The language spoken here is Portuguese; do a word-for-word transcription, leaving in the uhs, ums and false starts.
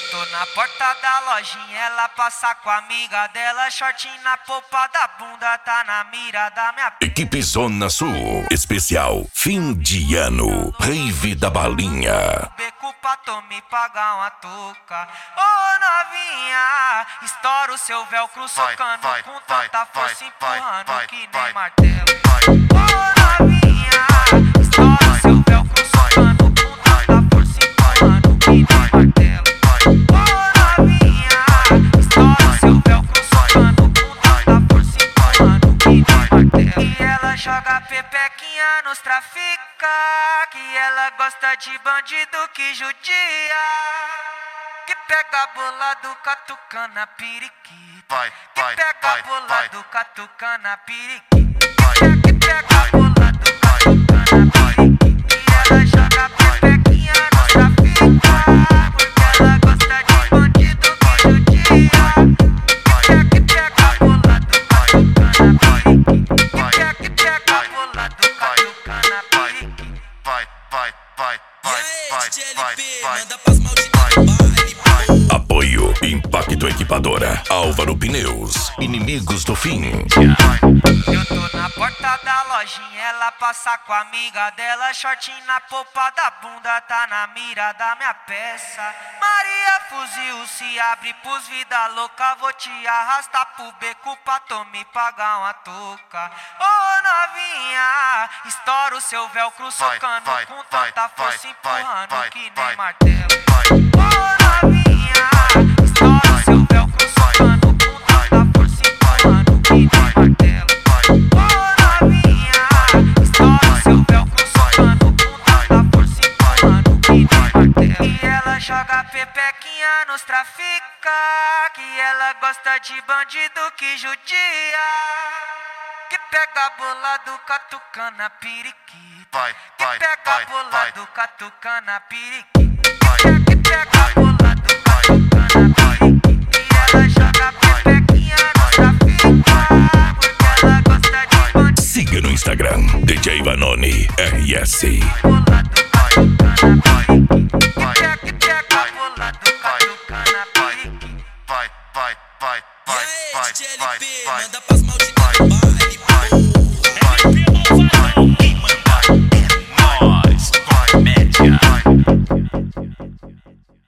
Eu tô na porta da lojinha, ela passa com a amiga dela, shortinho na polpa da bunda, tá na mira da minha p... Equipe Zona Sul, especial fim de ano, rave da balinha. Beco pra tu me pagar uma touca. Ô novinha, estoura o seu velcro socando vai, com vai, tanta vai, força, vai, empurrando vai, que nem vai, martelo. vai. Ô novinha, estoura o seu velcro socando com tanta força, empurrando que nem martelo. Ô novinha, estoura o seu velcro socando com tanta força, empurrando que nem martelo. E ela joga pepequinha nos trafica, que ela gosta de bandido que judia, que pega bolado catucana periquita, Vai, que vai, pega vai, bolado catucana periquita, que pega bolado catucana periquita. E ela joga pepequinha nos trafica, porque ela gosta de bandido que judia, que pega bolado catucana periquita, que pega bolado catucana periquita. Vai, vai, vai, vai, vai, vai, vai. manda pras malditas do baile, pô. Apoio Impacto Equipadora, Álvaro Pneus, Inimigos do Fim. Eu tô na porta da lojinha, ela passa com a amiga dela, shortinho na polpa da bunda, tá na mira da minha peça. Maria fuzil se abre pros vida louca, vou te arrastar pro beco pra tu me pagar uma touca. Ô novinha, estoura o seu velcro socando vai, com vai, tanta força, vai, empurrando vai, que nem vai, martelo. vai. Ô novinha, estoura o seu velcro socando com tanta força, empurrando que nem martelo. Ô novinha, estoura o seu velcro socando com tanta força, empurrando que nem martelo. E ela joga pepequinha nos trafica, que ela gosta de bandido que judia, que pega bolado catucana periquita, Vai, que vai, pega vai, bolado catucana periquita, que pega bolado catucana periquita. E ela joga pepequinha nos trafica, porque ela gosta de bandido. Siga no Instagram, D J Vanoni R S. Bolado catucana periquita, que pega bolado catucana periquita. Vai, vai, vai, E vai, aí, vai, D J vai, L P, vai. manda pras malditas do